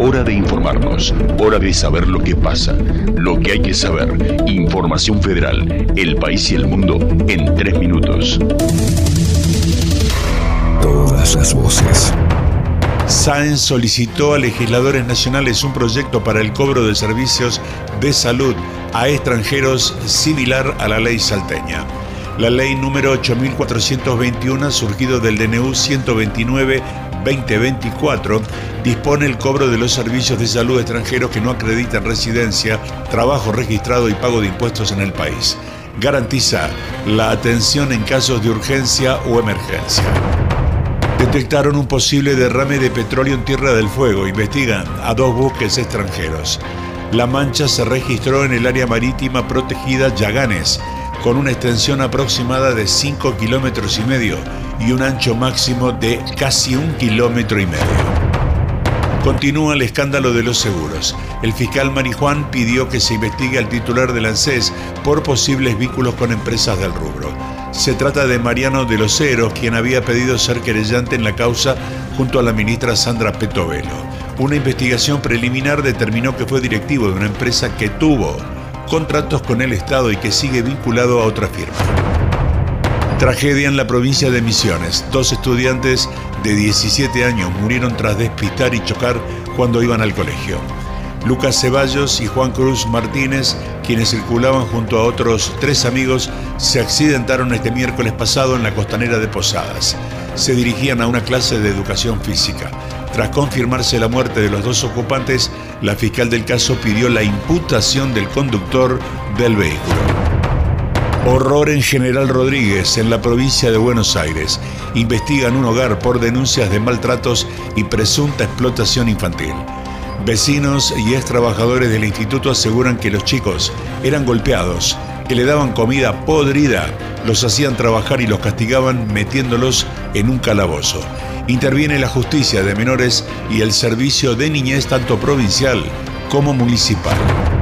Hora de informarnos, hora de saber lo que pasa, lo que hay que saber. Información Federal, el país y el mundo en 3 minutos. Todas las voces. Sáenz solicitó a legisladores nacionales un proyecto para el cobro de servicios de salud a extranjeros similar a la ley salteña. La ley número 8421, surgido del DNU 129-2024, dispone el cobro de los servicios de salud extranjeros que no acreditan residencia, trabajo registrado y pago de impuestos en el país. Garantiza la atención en casos de urgencia o emergencia. Detectaron un posible derrame de petróleo en Tierra del Fuego. Investigan a 2 buques extranjeros. La mancha se registró en el área marítima protegida Yaganes, con una extensión aproximada de 5,5 kilómetros y un ancho máximo de casi 1,5 kilómetros. Continúa el escándalo de los seguros. El fiscal Marijuán pidió que se investigue al titular del ANSES por posibles vínculos con empresas del rubro. Se trata de Mariano de los Heros, quien había pedido ser querellante en la causa junto a la ministra Sandra Petovelo. Una investigación preliminar determinó que fue directivo de una empresa que tuvo contratos con el Estado y que sigue vinculado a otra firma. Tragedia en la provincia de Misiones. 2 estudiantes de 17 años murieron tras despistar y chocar cuando iban al colegio. Lucas Ceballos y Juan Cruz Martínez, quienes circulaban junto a otros 3 amigos, se accidentaron este miércoles pasado en la costanera de Posadas. Se dirigían a una clase de educación física. Tras confirmarse la muerte de los 2 ocupantes, la fiscal del caso pidió la imputación del conductor del vehículo. Horror en General Rodríguez, en la provincia de Buenos Aires. Investigan un hogar por denuncias de maltratos y presunta explotación infantil. Vecinos y ex trabajadores del instituto aseguran que los chicos eran golpeados, que le daban comida podrida, los hacían trabajar y los castigaban metiéndolos en un calabozo. Interviene la justicia de menores y el servicio de niñez tanto provincial como municipal.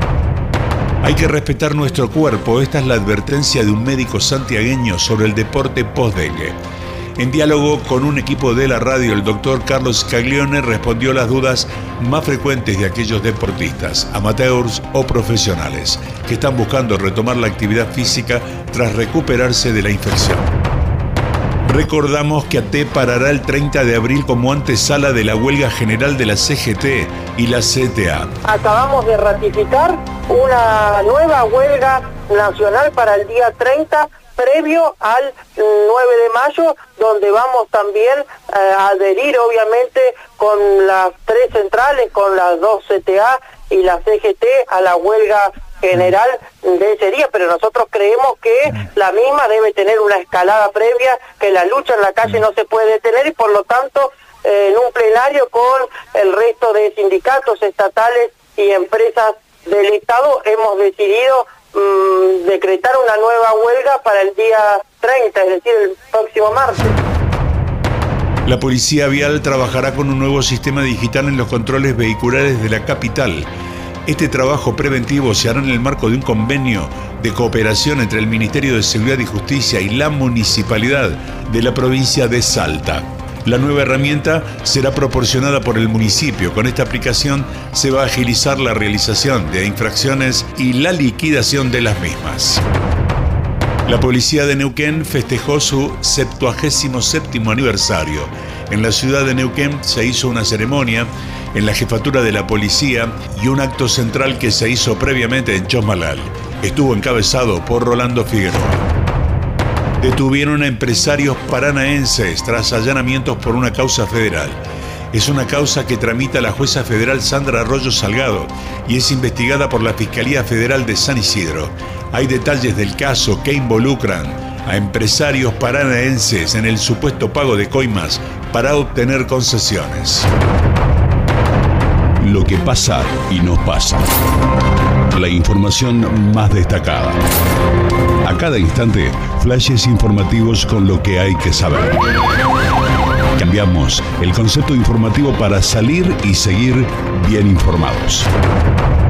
Hay que respetar nuestro cuerpo. Esta es la advertencia de un médico santiagueño sobre el deporte post-dengue. En diálogo con un equipo de la radio, el doctor Carlos Caglione respondió las dudas más frecuentes de aquellos deportistas, amateurs o profesionales, que están buscando retomar la actividad física tras recuperarse de la infección. Recordamos que ATE parará el 30 de abril como antesala de la huelga general de la CGT y la CTA. Acabamos de ratificar una nueva huelga nacional para el día 30, previo al 9 de mayo, donde vamos también a adherir obviamente con las 3 centrales, con las 2 CTA y la CGT a la huelga general de ese día, pero nosotros creemos que la misma debe tener una escalada previa, que la lucha en la calle no se puede detener y por lo tanto en un plenario con el resto de sindicatos estatales y empresas del Estado hemos decidido decretar una nueva huelga para el día 30, es decir, el próximo martes. La Policía Vial trabajará con un nuevo sistema digital en los controles vehiculares de la capital. Este trabajo preventivo se hará en el marco de un convenio de cooperación entre el Ministerio de Seguridad y Justicia y la Municipalidad de la provincia de Salta. La nueva herramienta será proporcionada por el municipio. Con esta aplicación se va a agilizar la realización de infracciones y la liquidación de las mismas. La policía de Neuquén festejó su 77º aniversario. En la ciudad de Neuquén se hizo una ceremonia en la jefatura de la policía y un acto central que se hizo previamente en Chosmalal. Estuvo encabezado por Rolando Figueroa. Detuvieron a empresarios paranaenses tras allanamientos por una causa federal. Es una causa que tramita la jueza federal Sandra Arroyo Salgado y es investigada por la Fiscalía Federal de San Isidro. Hay detalles del caso que involucran a empresarios paranaenses en el supuesto pago de coimas para obtener concesiones. Lo que pasa y nos pasa. La información más destacada. A cada instante, flashes informativos con lo que hay que saber. Cambiamos el concepto informativo para salir y seguir bien informados.